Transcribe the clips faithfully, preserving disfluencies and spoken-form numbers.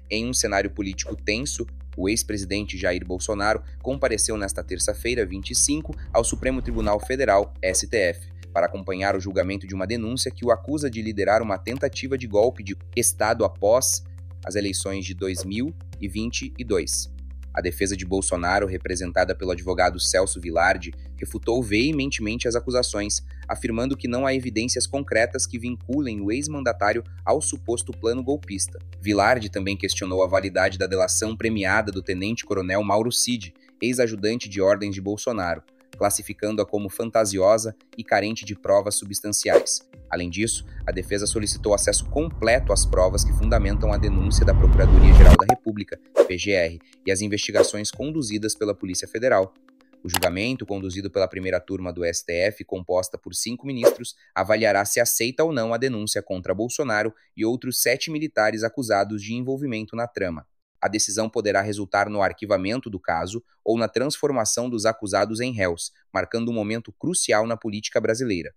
Em um cenário político tenso, o ex-presidente Jair Bolsonaro compareceu nesta terça-feira, vinte e cinco, ao Supremo Tribunal Federal, S T F, para acompanhar o julgamento de uma denúncia que o acusa de liderar uma tentativa de golpe de Estado após as eleições de dois mil e vinte e dois. A defesa de Bolsonaro, representada pelo advogado Celso Vilardi, refutou veementemente as acusações, afirmando que não há evidências concretas que vinculem o ex-mandatário ao suposto plano golpista. Vilardi também questionou a validade da delação premiada do tenente-coronel Mauro Cid, ex-ajudante de ordens de Bolsonaro, classificando-a como fantasiosa e carente de provas substanciais. Além disso, a defesa solicitou acesso completo às provas que fundamentam a denúncia da Procuradoria-Geral da República, P G R, e as investigações conduzidas pela Polícia Federal. O julgamento, conduzido pela primeira turma do S T F, composta por cinco ministros, avaliará se aceita ou não a denúncia contra Bolsonaro e outros sete militares acusados de envolvimento na trama. A decisão poderá resultar no arquivamento do caso ou na transformação dos acusados em réus, marcando um momento crucial na política brasileira.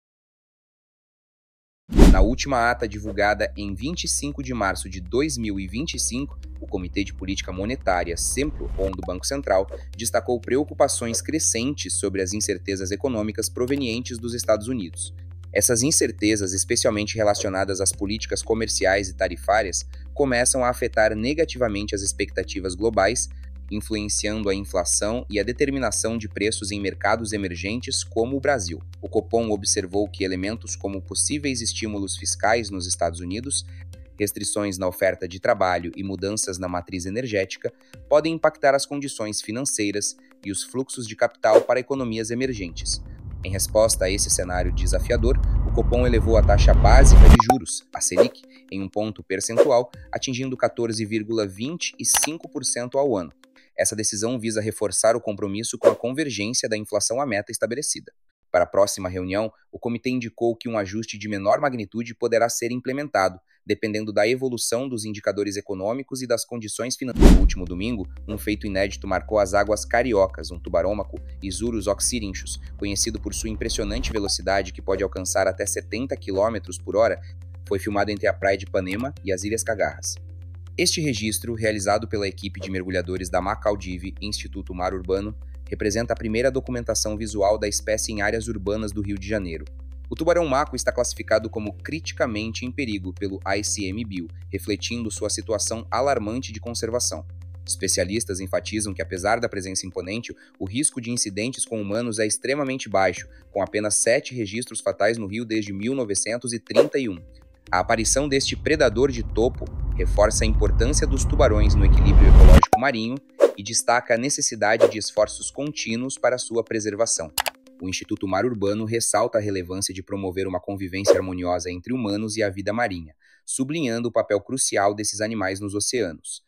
Na última ata divulgada em vinte e cinco de março de dois mil e vinte e cinco, o Comitê de Política Monetária, Centro-On do Banco Central, destacou preocupações crescentes sobre as incertezas econômicas provenientes dos Estados Unidos. Essas incertezas, especialmente relacionadas às políticas comerciais e tarifárias, começam a afetar negativamente as expectativas globais, influenciando a inflação e a determinação de preços em mercados emergentes como o Brasil. O Copom observou que elementos como possíveis estímulos fiscais nos Estados Unidos, restrições na oferta de trabalho e mudanças na matriz energética podem impactar as condições financeiras e os fluxos de capital para economias emergentes. Em resposta a esse cenário desafiador, o Copom elevou a taxa básica de juros, a Selic, em um ponto percentual, atingindo quatorze vírgula vinte e cinco por cento ao ano. Essa decisão visa reforçar o compromisso com a convergência da inflação à meta estabelecida. Para a próxima reunião, o comitê indicou que um ajuste de menor magnitude poderá ser implementado, dependendo da evolução dos indicadores econômicos e das condições financeiras. No último domingo, um feito inédito marcou as águas cariocas, um tubarômaco Isurus oxyrhynchus, conhecido por sua impressionante velocidade que pode alcançar até setenta quilômetros por hora, foi filmado entre a praia de Ipanema e as Ilhas Cagarras. Este registro, realizado pela equipe de mergulhadores da Macaldive Instituto Mar Urbano, representa a primeira documentação visual da espécie em áreas urbanas do Rio de Janeiro. O tubarão-maco está classificado como criticamente em perigo pelo I C M Bio, refletindo sua situação alarmante de conservação. Especialistas enfatizam que, apesar da presença imponente, o risco de incidentes com humanos é extremamente baixo, com apenas sete registros fatais no Rio desde mil novecentos e trinta e um. A aparição deste predador de topo reforça a importância dos tubarões no equilíbrio ecológico marinho e destaca a necessidade de esforços contínuos para sua preservação. O Instituto Mar Urbano ressalta a relevância de promover uma convivência harmoniosa entre humanos e a vida marinha, sublinhando o papel crucial desses animais nos oceanos.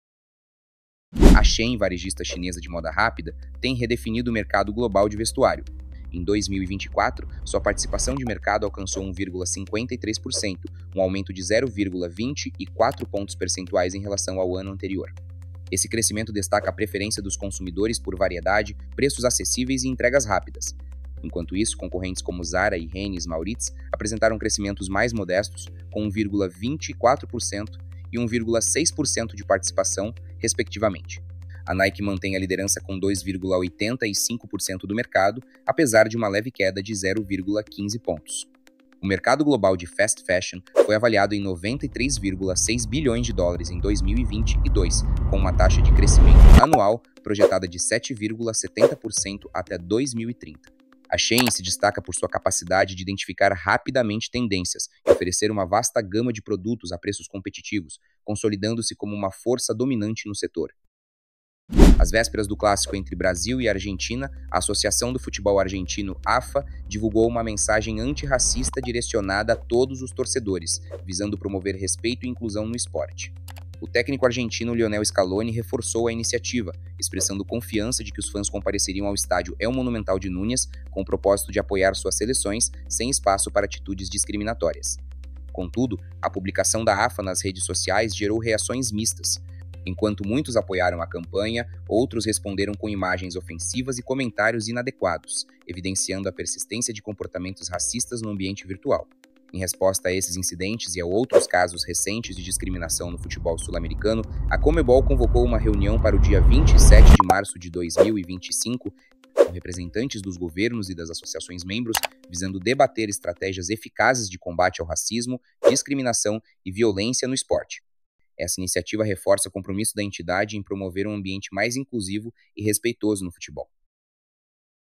A Shein, varejista chinesa de moda rápida, tem redefinido o mercado global de vestuário. Em dois mil e vinte e quatro, sua participação de mercado alcançou um vírgula cinquenta e três por cento, um aumento de zero vírgula vinte e quatro pontos percentuais em relação ao ano anterior. Esse crescimento destaca a preferência dos consumidores por variedade, preços acessíveis e entregas rápidas. Enquanto isso, concorrentes como Zara e Hennes Mauritz apresentaram crescimentos mais modestos, com um vírgula vinte e quatro por cento e um vírgula seis por cento de participação, respectivamente. A Nike mantém a liderança com dois vírgula oitenta e cinco por cento do mercado, apesar de uma leve queda de zero vírgula quinze pontos. O mercado global de fast fashion foi avaliado em noventa e três vírgula seis bilhões de dólares em dois mil e vinte e dois, com uma taxa de crescimento anual projetada de sete vírgula setenta por cento até dois mil e trinta. A Shein se destaca por sua capacidade de identificar rapidamente tendências e oferecer uma vasta gama de produtos a preços competitivos, consolidando-se como uma força dominante no setor. Às vésperas do clássico entre Brasil e Argentina, a Associação do Futebol Argentino, A F A, divulgou uma mensagem antirracista direcionada a todos os torcedores, visando promover respeito e inclusão no esporte. O técnico argentino Lionel Scaloni reforçou a iniciativa, expressando confiança de que os fãs compareceriam ao estádio El Monumental de Núñez com o propósito de apoiar suas seleções sem espaço para atitudes discriminatórias. Contudo, a publicação da A F A nas redes sociais gerou reações mistas. Enquanto muitos apoiaram a campanha, outros responderam com imagens ofensivas e comentários inadequados, evidenciando a persistência de comportamentos racistas no ambiente virtual. Em resposta a esses incidentes e a outros casos recentes de discriminação no futebol sul-americano, a Conmebol convocou uma reunião para o dia vinte e sete de março de dois mil e vinte e cinco com representantes dos governos e das associações membros, visando debater estratégias eficazes de combate ao racismo, discriminação e violência no esporte. Essa iniciativa reforça o compromisso da entidade em promover um ambiente mais inclusivo e respeitoso no futebol.